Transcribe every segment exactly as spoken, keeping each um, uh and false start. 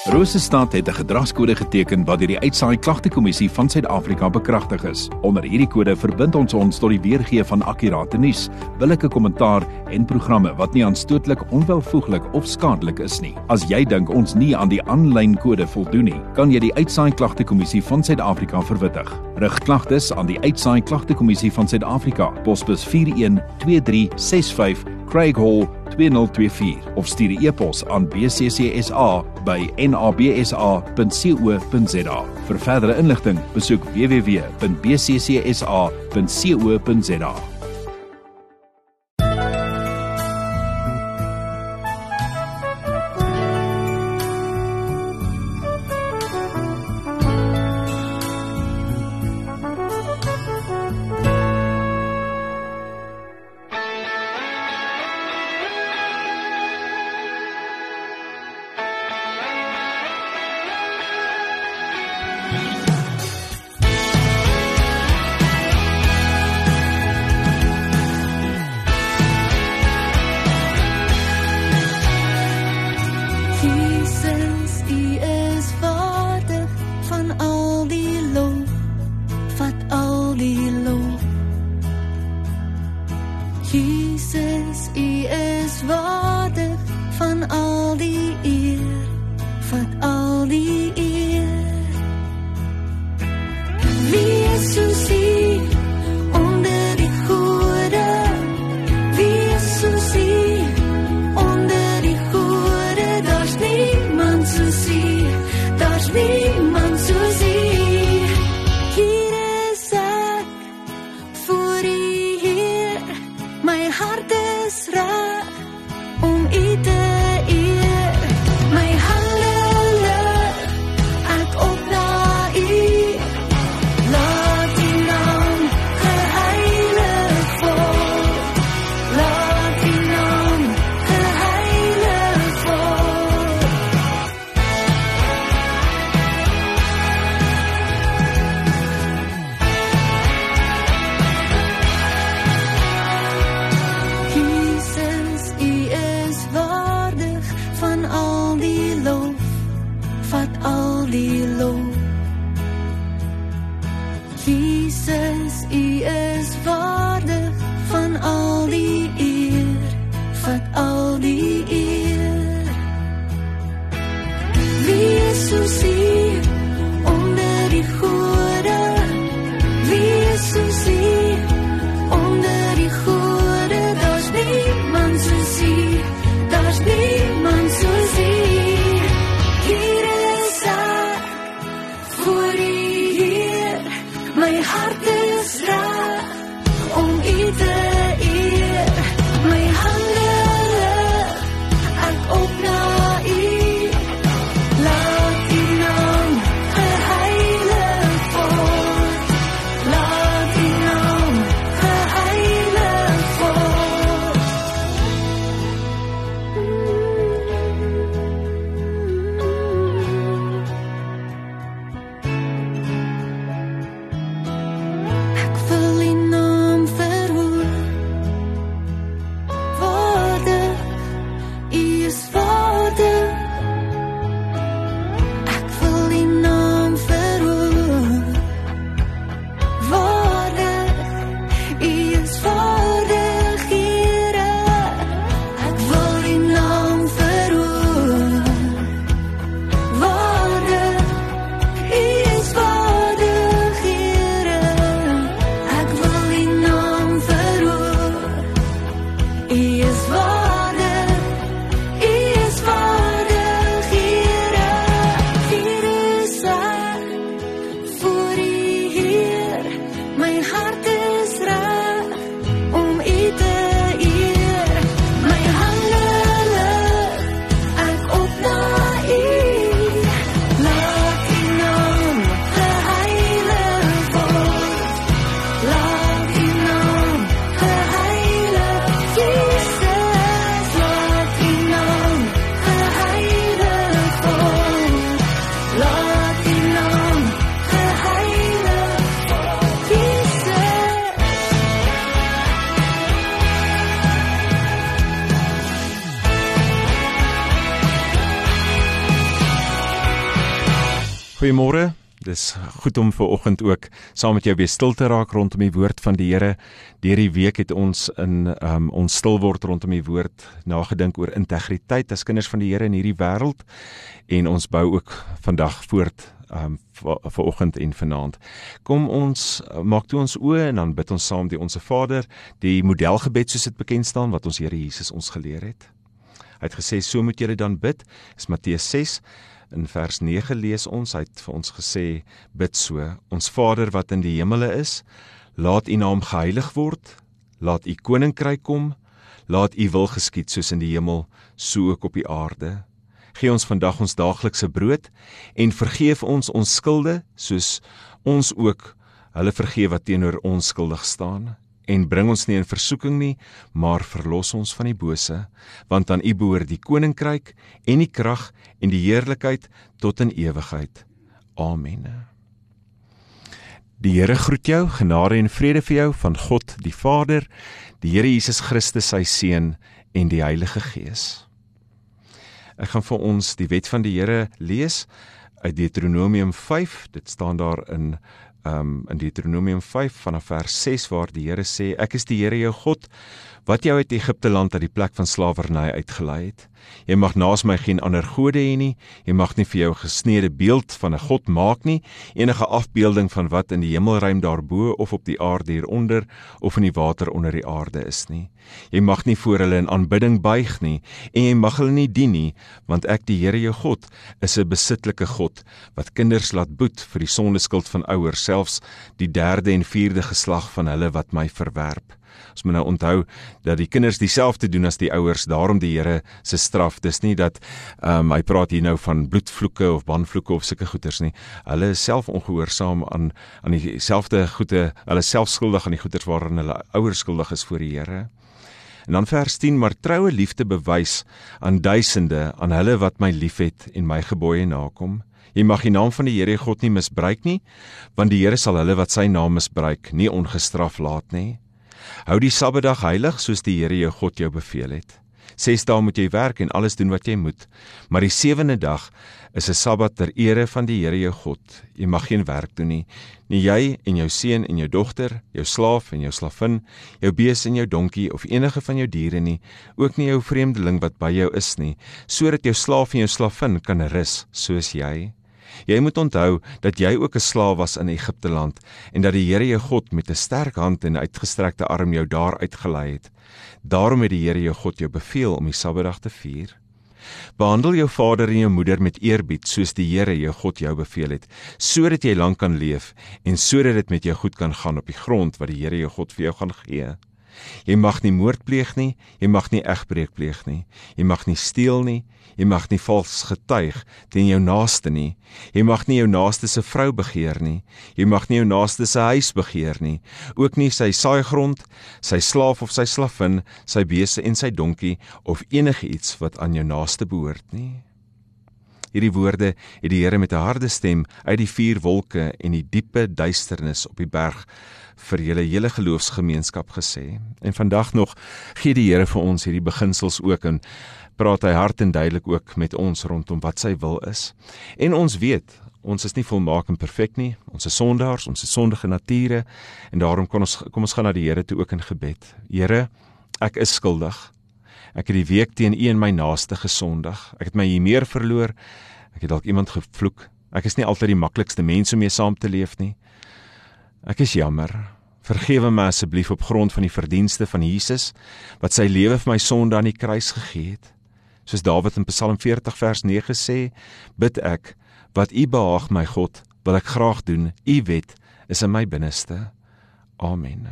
Rosestad het 'n gedragskode geteken wat deur die Uitsaai Klagtekommissie van Suid-Afrika bekragtig is. Onder hierdie kode verbind ons ons tot die weergee van akkurate nuus, billike kommentaar en programme wat nie aanstootlik, onwelvoeglik of skadelik is nie. As jy dink ons nie aan die aanlyn kode voldoen nie, kan jy die Uitsaai Klagtekommissie van Suid-Afrika verwittig. Rig klagtes aan die Uitsaai Klagtekommissie van Suid-Afrika, posbus vier een twee drie ses vyf, Craig Hall twee nul twee vier of stuur 'n e-pos aan b c c s a by n a b s a punt co punt z a. Vir verdere inligting, besoek w w w punt b c c s a punt co punt z a. Jesus, U is waardig van al die eer, vat al die eer. Wie is soos U onder die gode? Wie is soos U onder die gode? Daar's niemand soos U, daar's niemand soos U. Hier is ek voor U, Heer, my hart is reg om U te eer. My hande lig ek op na U. Laat U naam geheilig word. Laat U naam geheilig word. Jesus, U is waardig van al die lof, vat al die lof. Jesus, U is waardig van al die eer, vat al die eer. Wie is soos U onder die gode? Wie is soos U onder die gode? Daar's niemand soos U, daar's niemand soos U. Hier is ek voor U, Heer, my hart is reg om U te eer. My hande lig ek op na U. Laat U naam Goeiemôre, dis goed om vanoggend ook saam met jou weer stil te raak rondom die woord van die Here. Deur die week het ons in um, ons stil word rondom die woord nagedink oor integriteit as kinders van die Here in hierdie wêreld, en ons bou ook vandag voort um, vanoggend en vanaand. Kom ons maak toe ons oë en dan bid ons saam die Onse Vader, die modelgebed soos dit bekend staan wat ons Here Jesus ons geleer het. Hy het gesê, so moet julle dan bid, is Matteus ses. In vers nege lees ons, hy het vir ons gesê, bid so, ons Vader wat in die hemele is, laat u naam geheilig word, laat u koninkryk kom, laat u wil geskied soos in die hemel, so ook op die aarde. Gee ons vandag ons daaglikse brood, en vergeef ons ons skulde, soos ons ook hulle vergeef wat teenoor ons skuldig staan. En bring ons nie in versoeking nie, maar verlos ons van die bose, want aan u behoort die koninkryk en die krag en die heerlikheid tot in ewigheid. Amen. Die Here groet jou, genade en vrede vir jou van God die Vader, die Here Jesus Christus sy Seun en die Heilige Gees. Ek gaan vir ons die wet van die Here lees uit Deuteronomium vyf, dit staan daar in Um, in Deuteronomium vyf vanaf vers ses waar die Here sê, ek is die Here jou God, wat jou uit Egipte land uit die plek van slawerny uitgelei het. Jy mag naas my geen ander gode hê nie, jy mag nie vir jou gesneede beeld van 'n God maak nie, enige afbeelding van wat in die hemelruim daarbo of op die aarde hieronder of in die water onder die aarde is nie. Jy mag nie voor hulle in aanbidding buig nie, en jy mag hulle nie dien nie, want ek die Here jou God is 'n besitlike God, wat kinders laat boet vir die sondeskuld van ouers, selfs die derde en vierde geslag van hulle wat my verwerp. Ons moet nou onthou dat die kinders dieselfde doen as die ouers, daarom die Here se straf. Dis nie dat um, hy praat hier nou van bloedvloeke of banvloeke of sulke goeters nie. Hulle is self ongehoorsaam aan aan dieselfde goede, hulle is self skuldig aan die goeters waarin hulle ouers skuldig is voor die Here. En dan vers tien, maar troue liefde bewys aan duisende, aan hulle wat my liefhet en my gebooie nakom. Jy mag die naam van die Here God nie misbruik nie, want die Here sal hulle wat sy naam misbruik nie ongestraf laat nie. Hou die Sabbatdag heilig soos die Here jou God jou beveel het. Ses dae moet jy werk en alles doen wat jy moet, maar die sewende dag is 'n Sabbat ter ere van die Here jou God. Jy mag geen werk doen nie, nie jy en jou seun en jou dogter, jou slaaf en jou slavin, jou bees en jou donkie of enige van jou diere nie, ook nie jou vreemdeling wat by jou is nie, sodat jou slaaf en jou slavin kan rus soos jy. Jy moet onthou dat jy ook 'n slaaf was in Egipte land en dat die Here jou God met 'n sterk hand en uitgestrekte arm jou daar uitgelei het. Daarom het die Here jou God jou beveel om die Sabbatdag te vier. Behandel jou vader en jou moeder met eerbied soos die Here jou God jou beveel het, sodat jy lank kan leef en sodat dit met jou goed kan gaan op die grond wat die Here jou God vir jou gaan gee. Jy mag nie moord pleeg nie, jy mag nie egbreek pleeg nie, jy mag nie steel nie, jy mag nie vals getuig teen jou naaste nie, jy mag nie jou naaste se vrou begeer nie, jy mag nie jou naaste se huis begeer nie, ook nie sy saaigrond, sy slaaf of sy slavin, sy beeste en sy donkie, of enige iets wat aan jou naaste behoort nie. Hierdie woorde het die Here met 'n harde stem uit die vier wolke en die diepe duisternis op die berg vir julle hele geloofsgemeenskap gesê. En vandag nog gee die Here vir ons hierdie beginsels ook en praat hy hard en duidelik ook met ons rondom wat sy wil is. En ons weet, ons is nie volmaak en perfek nie, ons is sondaars, ons is sondige nature, en daarom kom ons, kom ons gaan na die Here toe ook in gebed. Here, ek is skuldig. Ek het die week teen U en my naaste gesondig. Ek het my hier meer verloor. Ek het dalk iemand gevloek. Ek is nie altyd die maklikste mens om mee saam te leef nie. Ek is jammer. Vergewe my asseblief op grond van die verdienste van Jesus, wat sy lewe vir my sonde aan die kruis gegee het. Soos Dawid in Psalm veertig vers nege sê, bid ek, wat U behaag my God, wil ek graag doen, U wet is in my binneste. Amen.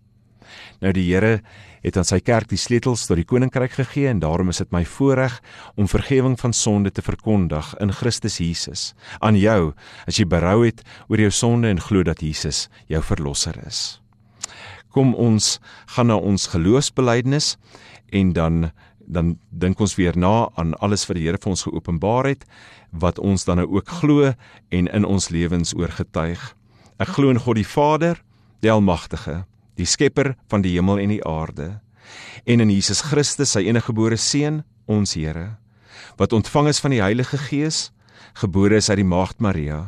Nou die Here het aan sy kerk die sleutels tot die koninkryk gegee, en daarom is dit my voorreg om vergewing van sonde te verkondig in Christus Jesus, aan jou, as jy berou het oor jou sonde en glo dat Jesus jou verlosser is. Kom ons gaan na ons geloofsbelydenis, en dan, dan dink ons weer na aan alles wat die Here vir ons geopenbaar het, wat ons dan nou ook glo en in ons lewens oorgetuig. Ek glo in God die Vader, die Almagtige, die skepper van die hemel en die aarde, en in Jesus Christus, sy eniggebore Seun, ons Here, wat ontvang is van die Heilige Gees, gebore is uit die Maagd Maria,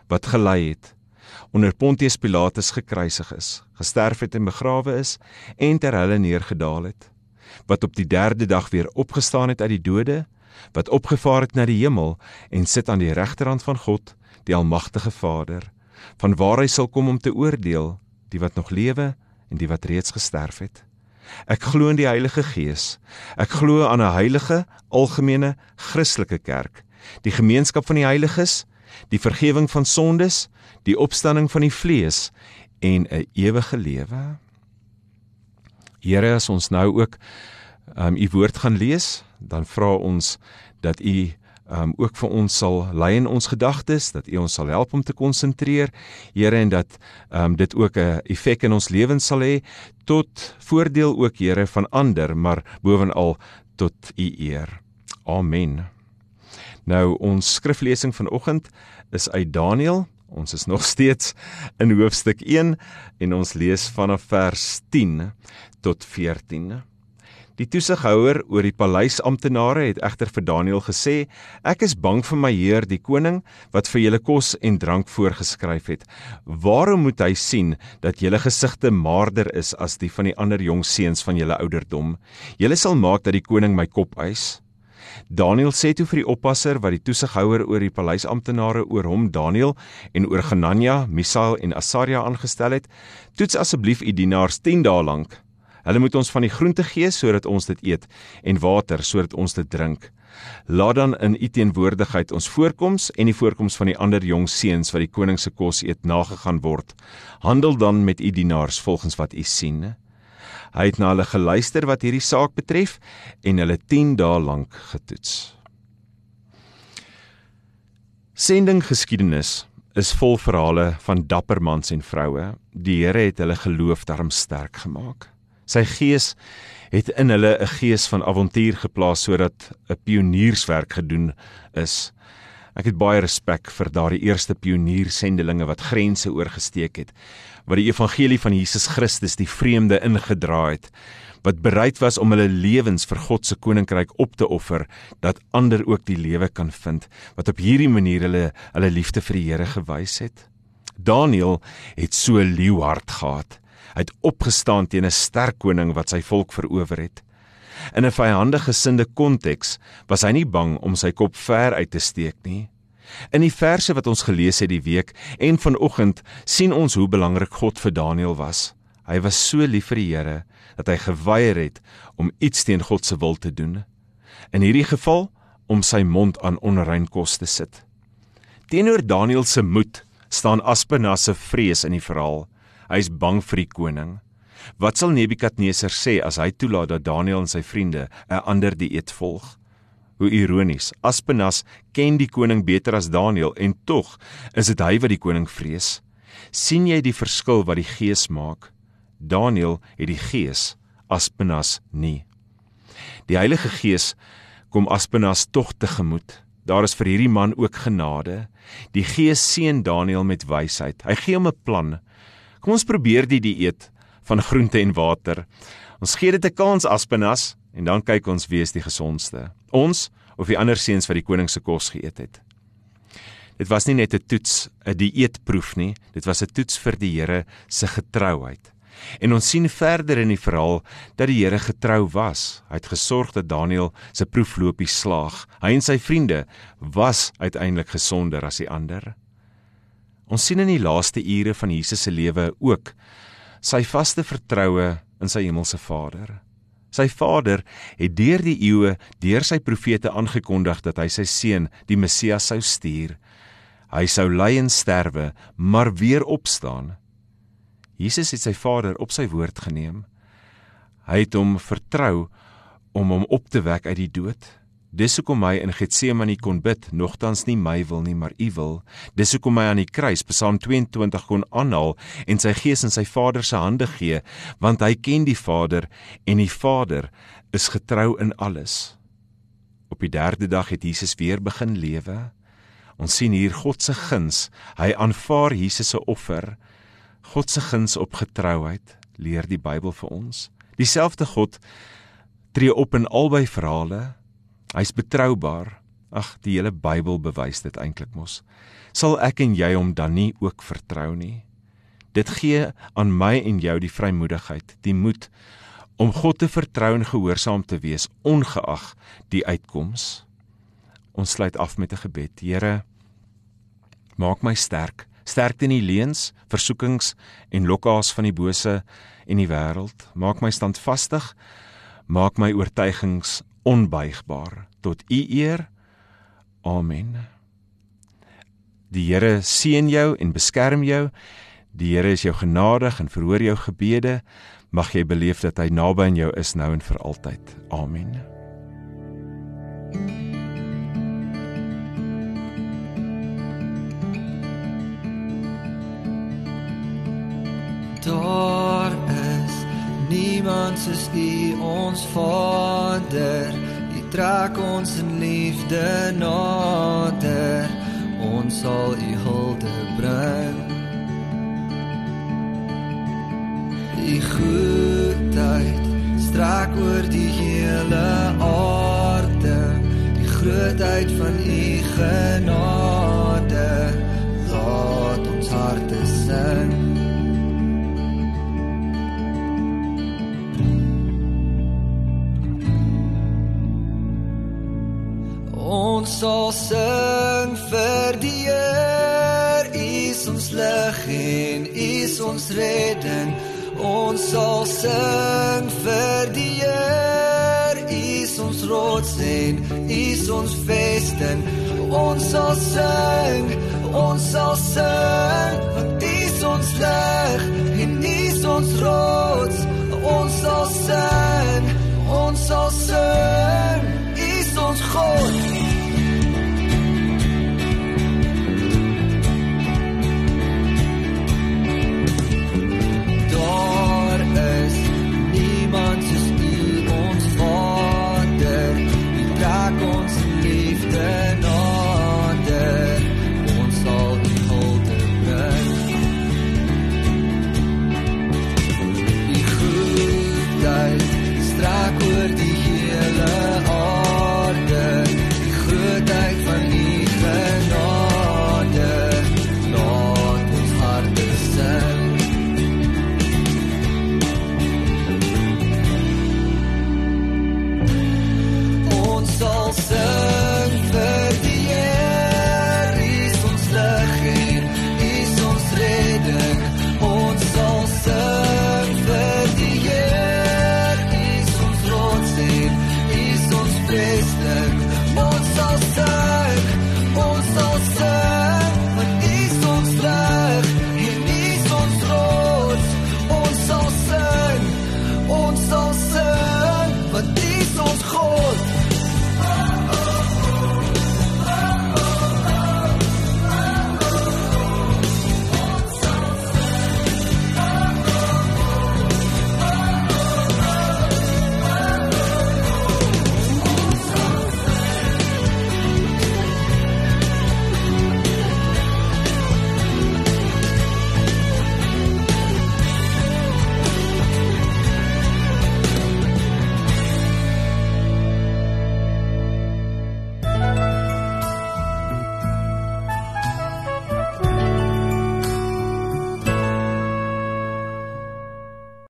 wat gelei het, onder Pontius Pilatus gekruisig is, gesterf het en begrawe is, en ter helle neergedaal het, wat op die derde dag weer opgestaan het uit die dode, wat opgevaar het na die hemel, en sit aan die regterhand van God, die almagtige Vader, van waar hy sal kom om te oordeel, die wat nog lewe, en die wat reeds gesterf het. Ek glo in die Heilige Gees, ek glo aan 'n heilige, algemene, Christelike kerk, die gemeenskap van die heiliges, die vergewing van sondes, die opstanding van die vlees, en 'n ewige lewe. Here, as ons nou ook um, u woord gaan lees, dan vra ons dat u um, ook vir ons sal lei in ons gedagtes, dat u ons sal help om te konsentreer, Here, en dat um, dit ook 'n effek in ons lewens sal hê, tot voordeel ook, Here, van ander, maar bovenal tot u eer. Amen. Nou, ons skriflesing vanoggend is uit Daniël. Ons is nog steeds in hoofstuk een en ons lees vanaf vers tien tot veertien. Die toesighouer oor die paleisamptenare het egter vir Daniël gesê: "Ek is bang vir my heer die koning, wat vir julle kos en drank voorgeskryf het. Waarom moet hy sien dat julle gesigte maarder is as die van die ander jong seuns van julle ouderdom? Julle sal maak dat die koning my kop eis." Daniël sê toe vir die oppasser wat die toesighouer oor die paleisamptenare oor hom, Daniël, en oor Genanja, Misael en Asaria aangestel het: "Toets asseblief u dienaars tien dae lank. Hulle moet ons van die groente gee sodat ons dit eet, en water sodat ons dit drink. Laat dan in u teenwoordigheid ons voorkoms en die voorkoms van die ander jong seuns wat die koning se kos eet nagegaan word. Handel dan met u dienaars volgens wat u sien." Hy het na hulle geluister wat hierdie saak betref en hulle tien dae lank getoets. Sendinggeskiedenis is vol verhale van dapper mans en vroue. Die Here het hulle geloof daarom sterk gemaak. Sy gees het in hulle 'n gees van avontuur geplaas sodat 'n pionierswerk gedoen is. Ek het baie respek vir daardie eerste pioniersendelinge wat grense oorgesteek het, wat die evangelie van Jesus Christus die vreemde ingedra het, wat bereid was om hulle lewens vir God se koninkryk op te offer, dat ander ook die lewe kan vind, wat op hierdie manier hulle hulle liefde vir die Here gewys het. Daniël het so 'n leeuhart gehad. Hy het opgestaan teen 'n sterk koning wat sy volk verower het. In 'n vyhandige gesinde konteks was hy nie bang om sy kop ver uit te steek nie. In die verse wat ons gelees het die week en vanoggend sien ons hoe belangrik God vir Daniël was. Hy was so lief vir die Here dat hy geweier het om iets teen God se wil te doen. In hierdie geval om sy mond aan onrein kos te sit. Teenoor Daniël se moed staan Aspenas se vrees in die verhaal. Hy is bang vir die koning. Wat sal Nebukadneser sê as hy toelaat dat Daniël en sy vriende 'n ander dieet volg? Hoe ironies, Aspenas ken die koning beter as Daniël en tog is dit hy wat die koning vrees. Sien jy die verskil wat die gees maak? Daniël het die gees, Aspenas nie. Die Heilige Gees kom Aspenas tog tegemoet. Daar is vir hierdie man ook genade. Die Gees seën Daniël met wysheid. Hy gee hom 'n plan. Kom ons probeer die dieet van groente en water. Ons gee dit 'n kans, Aspenas, en dan kyk ons wie is die gesondste. Ons of die ander seuns wat die koning se kos geëet het. Dit was nie net 'n toets, 'n dieetproef nie, dit was 'n toets vir die Here se getrouheid. En ons sien verder in die verhaal dat die Here getrou was. Hy het gesorg dat Daniël se proefloopie slaag. Hy en sy vriende was uiteindelik gesonder as die ander. Ons sien in die laaste ure van Jesus se lewe ook sy vaste vertroue in sy hemelse Vader. Sy Vader het deur die eeue, deur sy profete aangekondig dat hy sy seun, die Messias, sou stuur. Hy sou ly en sterwe, maar weer opstaan. Jesus het sy Vader op sy woord geneem. Hy het hom vertrou om hom op te wek uit die dood. Dis hoekom hy in Getsemane kon bid, nogtans nie my wil nie, maar u wil. Dis hoekom hy aan die kruis Psalm tweeëntwintig kon aanhaal en sy gees in sy Vader se hande gee, want hy ken die Vader en die Vader is getrou in alles. Op die derde dag het Jesus weer begin lewe. Ons sien hier God se guns. Hy aanvaar Jesus se offer. God se guns op getrouheid, leer die Bybel vir ons. Dieselfde God tree op in albei verhale. Hy is betroubaar. Ag, die hele Bybel bewys dit eintlik mos. Sal ek en jy hom dan nie ook vertrou nie? Dit gee aan my en jou die vrymoedigheid, die moed, om God te vertrou en gehoorsaam te wees, ongeag die uitkoms. Ons sluit af met 'n gebed. Here, maak my sterk, sterk in die leuns, versoekings en lokkaas van die bose en die wêreld. Maak my standvastig, maak my oortuigings onbuigbaar, tot U eer. Amen. Die Here seën jou en beskerm jou. Die Here is jou genadig en verhoor jou gebede. Mag jy beleef dat hy naby aan jou is nou en vir altyd. Amen. Daar is niemand soos U, ons Vader. U trek ons in liefde nader. Ons sal U hulde bring. U goedheid strek oor die hele aarde. Die grootheid van U genade laat ons harte sing. Ons sal sing vir die Heer, U is ons lig en U is ons redding. Ons sal sing vir die Heer, U is ons rots en U is ons vesting. Ons sal sing, ons sal sing, want U is ons lig en U is ons rots. Ons sal sing, ons sal sing, U is ons God.